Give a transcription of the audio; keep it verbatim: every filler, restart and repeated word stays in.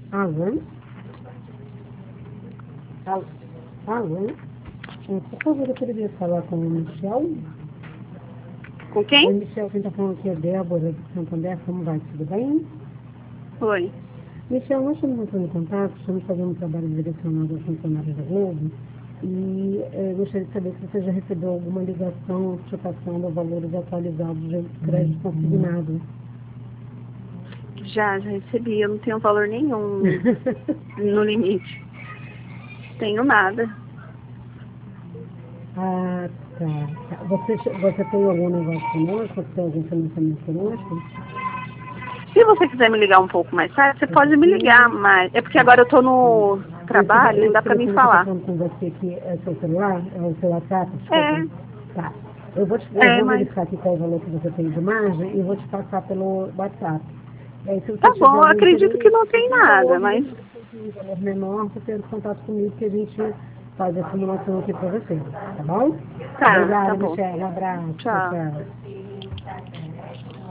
Alô? Alô? Alô? É, por favor, eu queria falar com o Michel. Com Oi, quem? Michel, quem está falando aqui é Débora de Santander. Como vai? Tudo bem? Oi. Michel, nós estamos entrando em contato, estamos fazendo um trabalho direcionado aos funcionários da Globo e eh, gostaria de saber se você já recebeu alguma ligação, notificação dos valores atualizados de crédito consignado. Já, já recebi. Eu não tenho valor nenhum no limite. Tenho nada. Ah, tá. tá. Você, você tem algum negócio conosco? Você tem algum financiamento conosco? Se você quiser me ligar um pouco mais tarde, você pode me ligar, Sim. mas é porque Tá. agora eu tô no Esse, trabalho, não esse dá pra mim telefone que eu estou falar. falando com você aqui é seu celular? É o seu WhatsApp? Desculpa. É, Tá. Eu vou, te, eu é, vou mas verificar aqui qual é o valor que você tem de margem e vou te passar pelo WhatsApp. E aí, se você tá tiver bom, eu algum acredito que interesse, não tem um nada, valor mas mínimo, um valor menor, você entra em contato comigo que a gente faz a simulação aqui para você. Tá bom? tá, tá Obrigada, bom. Michelle. Um abraço. Tchau, Tchau. tchau.